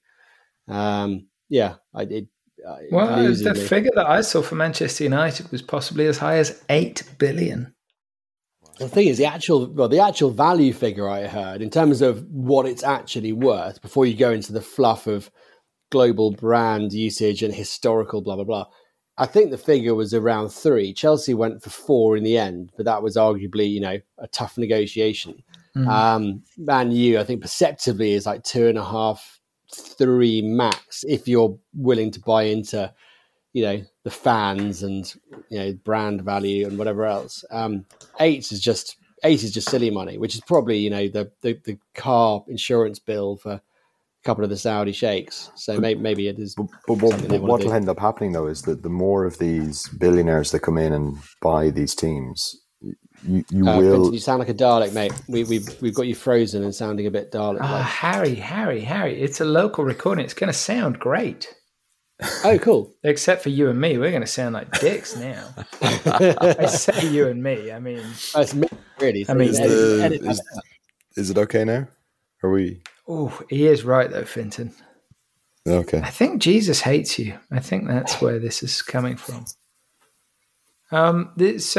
The figure that I saw for Manchester United was possibly as high as 8 billion. The thing is, the actual value figure I heard in terms of what it's actually worth, before you go into the fluff of global brand usage and historical blah blah blah, I think the figure was around 3. Chelsea went for 4 in the end, but that was arguably, a tough negotiation. Man U, I think perceptively is like 2.5, 3 max if you're willing to buy into, the fans and brand value and whatever else. 8 is just silly money, which is probably the car insurance bill for a couple of the Saudi sheikhs. So maybe it is. But what will end up happening though is that the more of these billionaires that come in and buy these teams, you will. Vincent, you sound like a Dalek, mate. We've got you frozen and sounding a bit Dalek. Harry, it's a local recording. It's going to sound great. Oh, cool. Except for you and me, we're going to sound like dicks now. I say you and me. I mean, it's me, really. I mean, is it okay now? Are we? Oh, he is right though, Finton. Okay. I think Jesus hates you. I think that's where this is coming from. Here's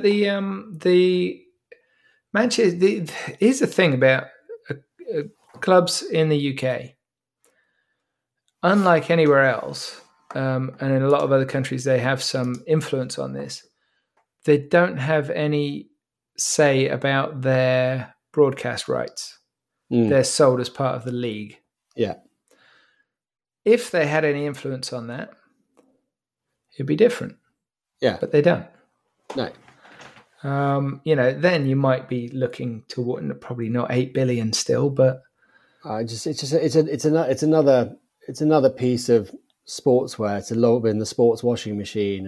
the thing about clubs in the UK. Unlike anywhere else, and in a lot of other countries, they have some influence on this. They don't have any say about their broadcast rights. They're sold as part of the league. Yeah. If they had any influence on that, it'd be different. Yeah. But they don't. No. Then you might be looking to probably not 8 billion still, but it's another piece of sportswear to load in the sports washing machine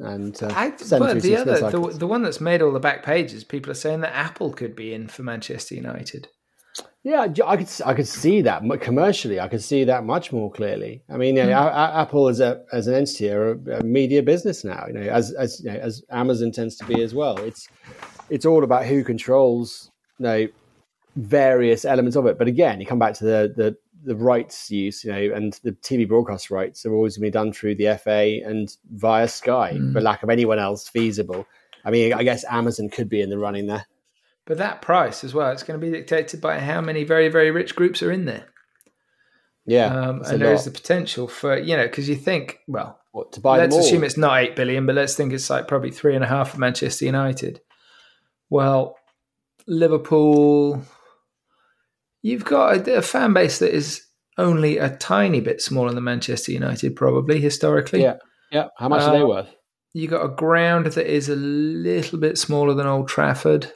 the one that's made all the back pages. People are saying that Apple could be in for Manchester United. Yeah, I could see that commercially. I could see that much more clearly. I mean, Apple as an entity are a media business now. As Amazon tends to be as well. It's all about who controls various elements of it. But again, you come back to the rights use, and the TV broadcast rights have always been done through the FA and via Sky, for lack of anyone else feasible. I mean, I guess Amazon could be in the running there. But that price as well, it's going to be dictated by how many very, very rich groups are in there. Yeah. And there is the potential for, because you think, well, to buy them all? Let's assume it's not 8 billion, but let's think it's like probably 3.5 for Manchester United. Well, Liverpool, you've got a fan base that is only a tiny bit smaller than Manchester United, probably, historically. Yeah. Yeah. How much are they worth? You got a ground that is a little bit smaller than Old Trafford.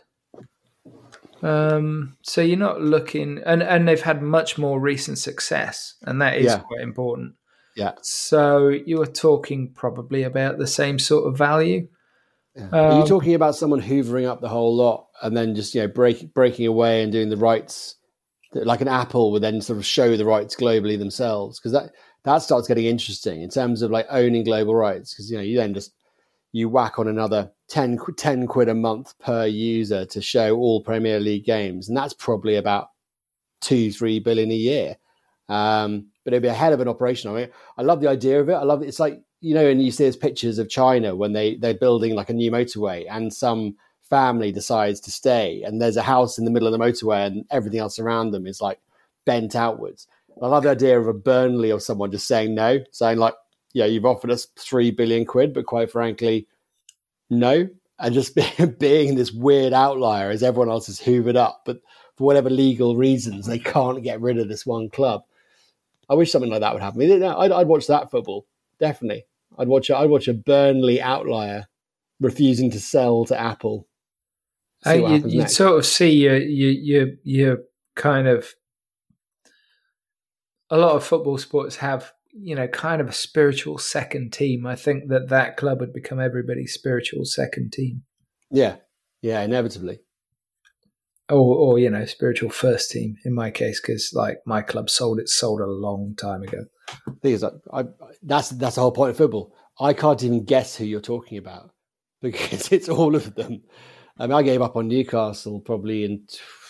So you're not looking, and they've had much more recent success, and that is quite important. Yeah. So you are talking probably about the same sort of value. Yeah. Are you talking about someone hoovering up the whole lot and then just breaking away and doing the rights, like an Apple would then sort of show the rights globally themselves? Because that starts getting interesting in terms of like owning global rights. Because you then just whack on another 10 quid a month per user to show all Premier League games. And that's probably about 2-3 billion a year. But it'd be a hell of an operation. I mean, I love the idea of it. I love it. It's like, and you see those pictures of China when they're building like a new motorway and some family decides to stay and there's a house in the middle of the motorway and everything else around them is like bent outwards. I love the idea of a Burnley or someone just saying no, saying like, you've offered us 3 billion quid, but quite frankly, no. And just being this weird outlier as everyone else is hoovered up. But for whatever legal reasons, they can't get rid of this one club. I wish something like that would happen. I'd watch that football. Definitely. I'd watch a Burnley outlier refusing to sell to Apple. You'd sort of see your kind of, a lot of football sports have kind of a spiritual second team. I think that club would become everybody's spiritual second team. Yeah, inevitably. Or spiritual first team in my case, because like my club sold a long time ago. The thing is, that's the whole point of football. I can't even guess who you're talking about because it's all of them. I mean, I gave up on Newcastle probably in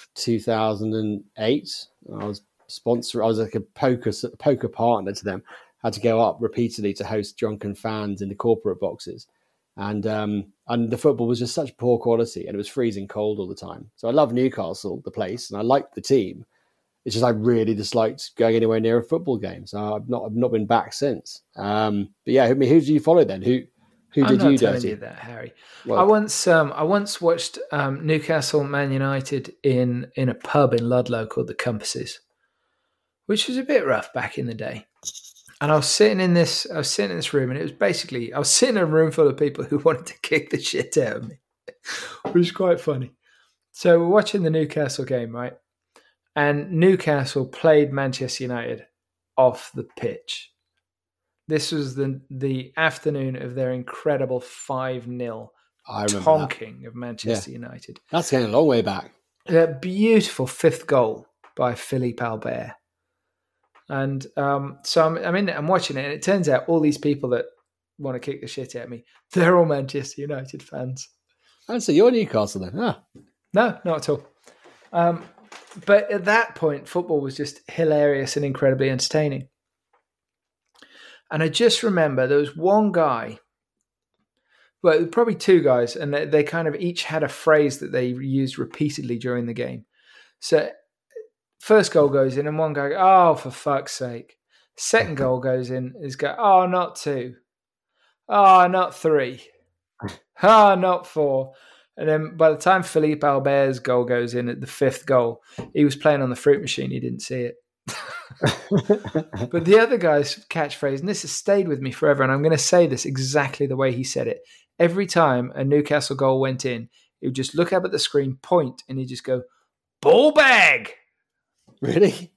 2008. I was like a poker partner to them. Had to go up repeatedly to host drunken fans in the corporate boxes. And the football was just such poor quality, and it was freezing cold all the time. So I love Newcastle, the place, and I liked the team. It's just I really disliked going anywhere near a football game. So I've not been back since. But yeah, who do you follow then? Who did you dirty? I'm not telling you that, Harry. Well, I once watched Newcastle Man United in a pub in Ludlow called the Compasses, which was a bit rough back in the day. And I was sitting in this room, and it was basically, I was sitting in a room full of people who wanted to kick the shit out of me, which was quite funny. So we're watching the Newcastle game, right? And Newcastle played Manchester United off the pitch. This was the afternoon of their incredible 5-0 tonking of Manchester United. That's going a long way back. A beautiful fifth goal by Philippe Albert. And so I'm watching it, and it turns out all these people that want to kick the shit out of me, they're all Manchester United fans. And so you're Newcastle then? Huh? No, not at all. But at that point, football was just hilarious and incredibly entertaining. And I just remember there was one guy, well, probably two guys, and they kind of each had a phrase that they used repeatedly during the game. So first goal goes in, and one guy goes, "Oh, for fuck's sake." Second goal goes in, is go, "Oh, not 2. Oh, not 3. Oh, not 4. And then by the time Philippe Albert's goal goes in at the fifth goal, he was playing on the fruit machine. He didn't see it. But the other guy's catchphrase, and this has stayed with me forever, and I'm going to say this exactly the way he said it. Every time a Newcastle goal went in, he would just look up at the screen, point, and he'd just go, "Ball bag!" Really?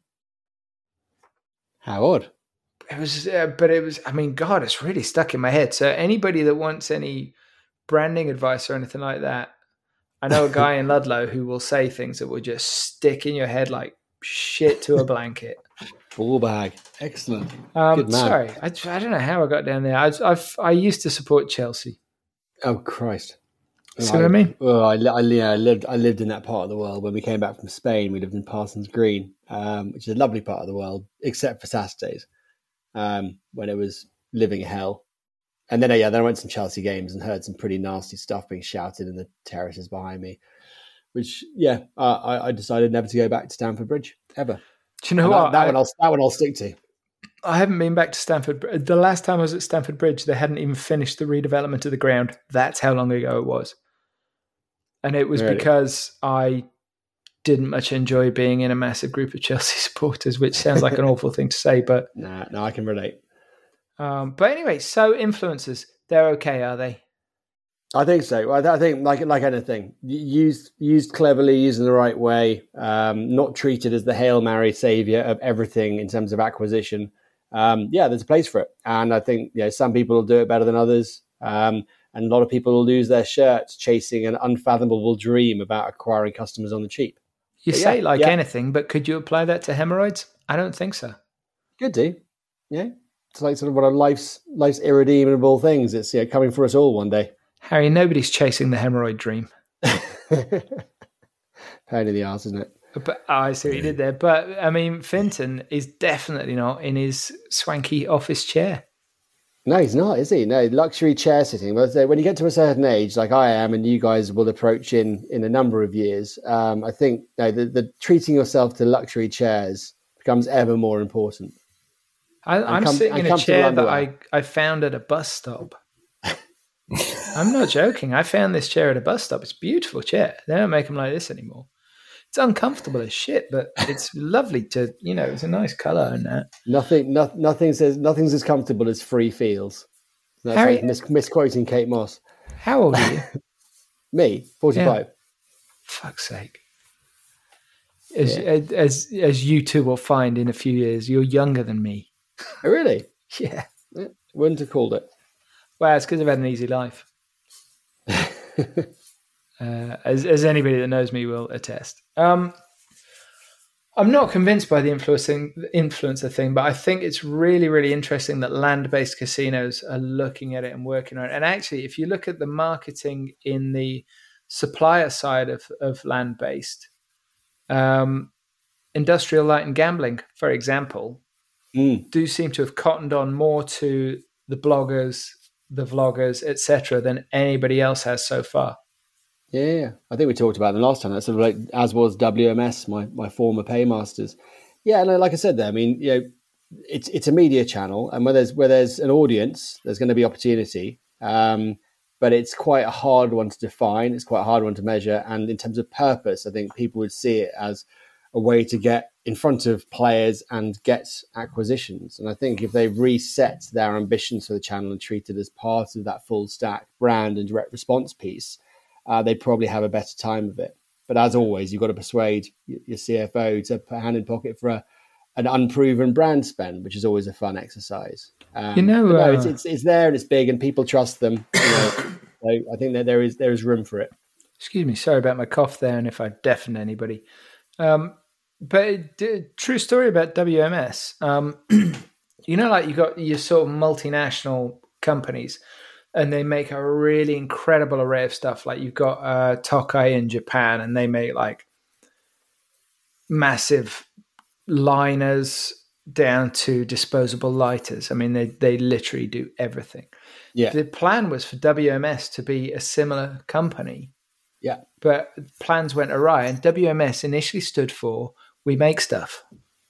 How odd. It was, God, it's really stuck in my head. So anybody that wants any branding advice or anything like that, I know a guy in Ludlow who will say things that will just stick in your head like shit to a blanket. Ball bag. Excellent. Good man. Sorry, I don't know how I got down there. I used to support Chelsea. Oh, Christ. See what I mean? Well, I lived in that part of the world. When we came back from Spain, we lived in Parsons Green, which is a lovely part of the world, except for Saturdays, when it was living hell. And then I went to some Chelsea games and heard some pretty nasty stuff being shouted in the terraces behind me, which, I decided never to go back to Stamford Bridge, ever. Do you know what? That one I'll stick to. I haven't been back to Stamford. The last time I was at Stamford Bridge, they hadn't even finished the redevelopment of the ground. That's how long ago it was. And it was because I didn't much enjoy being in a massive group of Chelsea supporters, which sounds like an awful thing to say, but... No, I can relate. But anyway, so influencers, they're okay, are they? I think so. I think like anything, used cleverly, used in the right way, not treated as the Hail Mary savior of everything in terms of acquisition. There's a place for it. And I think some people will do it better than others. And a lot of people will lose their shirts chasing an unfathomable dream about acquiring customers on the cheap. You say anything, but could you apply that to hemorrhoids? I don't think so. Could do. Yeah. It's like sort of one of life's irredeemable things. It's coming for us all one day. Harry, nobody's chasing the hemorrhoid dream. Pain in the arse, isn't it? But I see what you did there. But I mean, Finton is definitely not in his swanky office chair. No, he's not, is he? No, luxury chair sitting. When you get to a certain age, like I am, and you guys will approach in a number of years, I think the treating yourself to luxury chairs becomes ever more important. I'm sitting in a chair that I found at a bus stop. I'm not joking. I found this chair at a bus stop. It's a beautiful chair. They don't make them like this anymore. It's uncomfortable as shit, but it's lovely to, it's a nice colour and that. Nothing's as comfortable as free feels. That's Harry, like misquoting Kate Moss. How old are you? Me, 45. Yeah. Fuck's sake. As you two will find in a few years, you're younger than me. Oh, really? Yeah. Wouldn't have called it. Well, it's because I've had an easy life. As anybody that knows me will attest. I'm not convinced by the influencer thing, but I think it's really, really interesting that land-based casinos are looking at it and working on it. And actually, if you look at the marketing in the supplier side of land-based, Industrial Light and Gambling, for example, do seem to have cottoned on more to the bloggers, the vloggers, etc., than anybody else has so far. Yeah, I think we talked about them last time. That's sort of like, as was WMS, my former paymasters. Yeah, no, like I said there, I mean, it's a media channel, and where there's an audience, there's going to be opportunity. But it's quite a hard one to define. It's quite a hard one to measure. And in terms of purpose, I think people would see it as a way to get in front of players and get acquisitions. And I think if they reset their ambitions for the channel and treat it as part of that full stack brand and direct response piece, they'd probably have a better time of it. But as always, you've got to persuade your CFO to put a hand in pocket for an unproven brand spend, which is always a fun exercise. It's there and it's big and people trust them. So I think that there is room for it. Excuse me, sorry about my cough there, and if I deafened anybody. But true story about WMS. Like you got your sort of multinational companies, and they make a really incredible array of stuff. Like you've got Tokai in Japan, and they make like massive liners down to disposable lighters. I mean, they literally do everything. Yeah. The plan was for WMS to be a similar company. Yeah. But plans went awry, and WMS initially stood for We Make Stuff.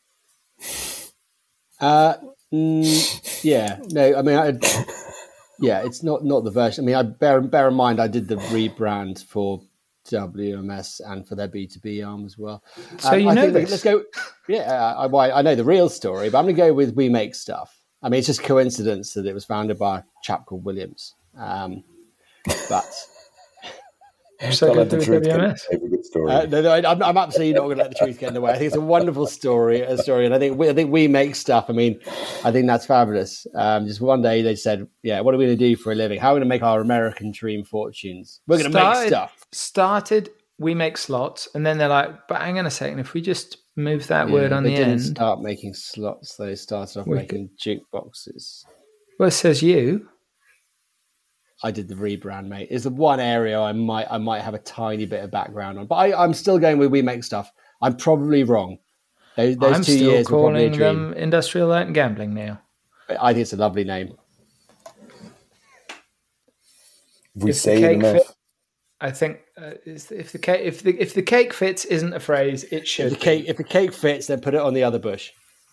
Yeah. No, I mean, it's not the version. I mean, I bear in mind I did the rebrand for WMS and for their B2B arm as well. So this. Let's go. Yeah, I know the real story, but I'm going to go with We Make Stuff. I mean, it's just coincidence that it was founded by a chap called Williams. But so good to WMS. A good story. No, I'm absolutely not going to let the truth get in the way. I think it's a wonderful story, and I think we make stuff. I mean, I think that's fabulous. Just one day they said, "Yeah, what are we going to do for a living? How are we going to make our American dream fortunes? We're going to make stuff." Started We Make Slots, and then they're like, "But hang on a second, if we just move that word on the end." They didn't start making slots. They started off making jukeboxes. Well, it says you. I did the rebrand, mate. It's the one area I might have a tiny bit of background on, but I'm still going with We Make Stuff. I'm probably wrong. Those I'm 2 still years were probably a calling dream. them Industrial Light and Gambling now. I think it's a lovely name. We say it enough. I think if the cake fits isn't a phrase, it should. If the cake fits, then put it on the other bush.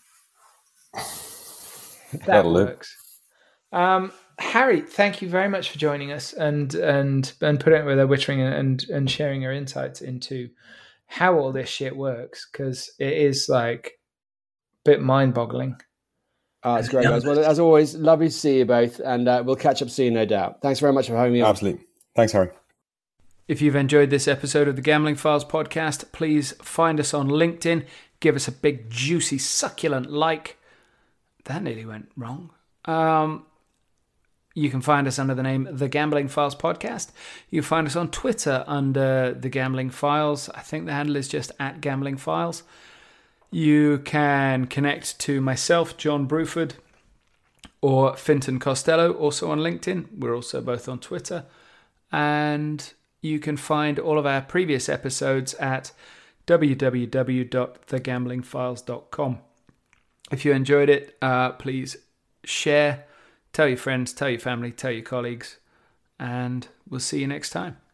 That works. Harry, thank you very much for joining us and putting up with our wittering and sharing your insights into how all this shit works, because it is like a bit mind-boggling. It's great, guys. Well, as always, lovely to see you both, and we'll catch up soon, no doubt. Thanks very much for having me on. Absolutely. Thanks, Harry. If you've enjoyed this episode of the Gambling Files podcast, please find us on LinkedIn. Give us a big, juicy, succulent like. That nearly went wrong. You can find us under the name The Gambling Files Podcast. You can find us on Twitter under The Gambling Files. I think the handle is just @GamblingFiles. You can connect to myself, John Bruford, or Finton Costello, also on LinkedIn. We're also both on Twitter. And you can find all of our previous episodes at www.thegamblingfiles.com. If you enjoyed it, please share. Tell your friends, tell your family, tell your colleagues, and we'll see you next time.